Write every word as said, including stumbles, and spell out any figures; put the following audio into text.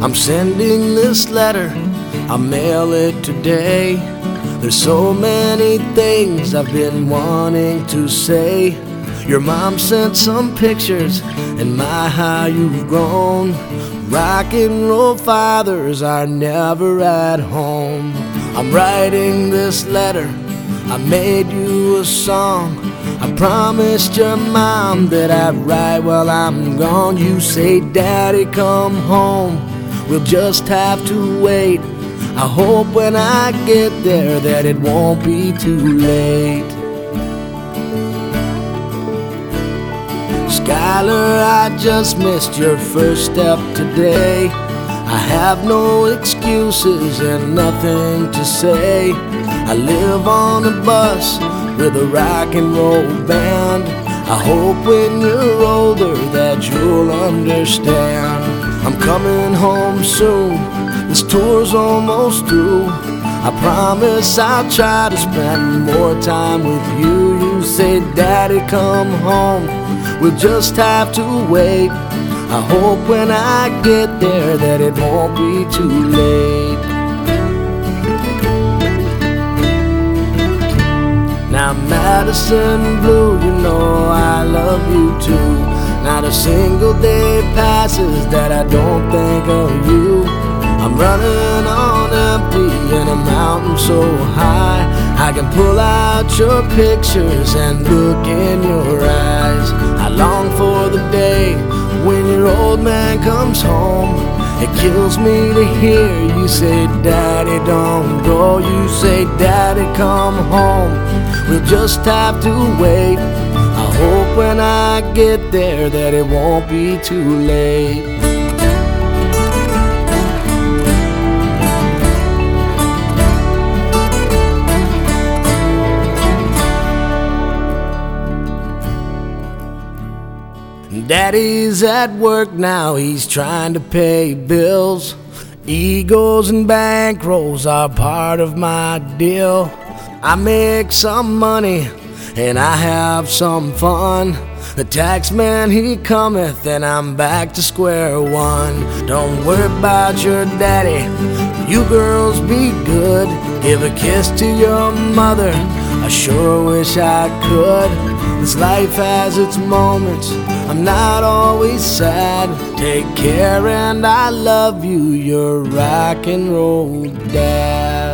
I'm sending this letter, I'll mail it today. There's so many things I've been wanting to say. Your mom sent some pictures, and my how you've grown. Rock and roll fathers are never at home. I'm writing this letter, I made you a song. I promised your mom that I'd write while I'm gone. You say, Daddy, come home, we'll just have to wait. I hope when I get there that it won't be too late. Skylar, I just missed your first step today. I have no excuses and nothing to say. I live on a bus with a rock and roll band. I hope when you're older that you'll understand. I'm coming home soon, this tour's almost through. I promise I'll try to spend more time with you. You say, Daddy, come home, we'll just have to wait. I hope when I get there that it won't be too late. Now Madison Blue, you know I love you too. Not a single day passes that I don't think of you. I'm running on empty in a mountain so high. I can pull out your pictures and look in your eyes. I long for the day when your old man comes home. It kills me to hear you say, Daddy, don't go. You say, Daddy, come home, we'll just have to wait. I hope when I get there that it won't be too late. Daddy's at work now, he's trying to pay bills. Egos and bankrolls are part of my deal. I make some money and I have some fun. The tax man, he cometh and I'm back to square one. Don't worry about your daddy, you girls be good. Give a kiss to your mother, I sure wish I could. This life has its moments, I'm not always sad. Take care and I love you, your rock and roll dad.